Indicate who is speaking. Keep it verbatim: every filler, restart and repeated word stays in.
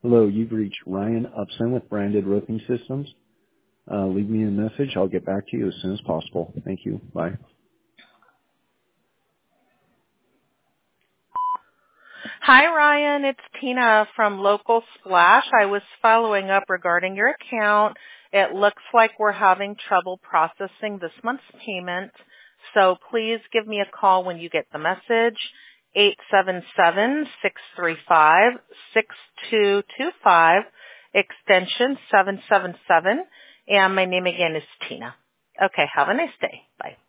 Speaker 1: Hello, you've reached Ryan Upson with Branded Roofing Systems. Uh, leave me a message. I'll get back to you as soon as possible. Thank you. Bye.
Speaker 2: Hi, Ryan. It's Tina from Local Splash. I was following up regarding your account. It looks like we're having trouble processing this month's payment, so please give me a call when you get the message, eight seven seven, six three five, six two two five, extension seven seven seven, and my name again is Tina. Okay, have a nice day. Bye.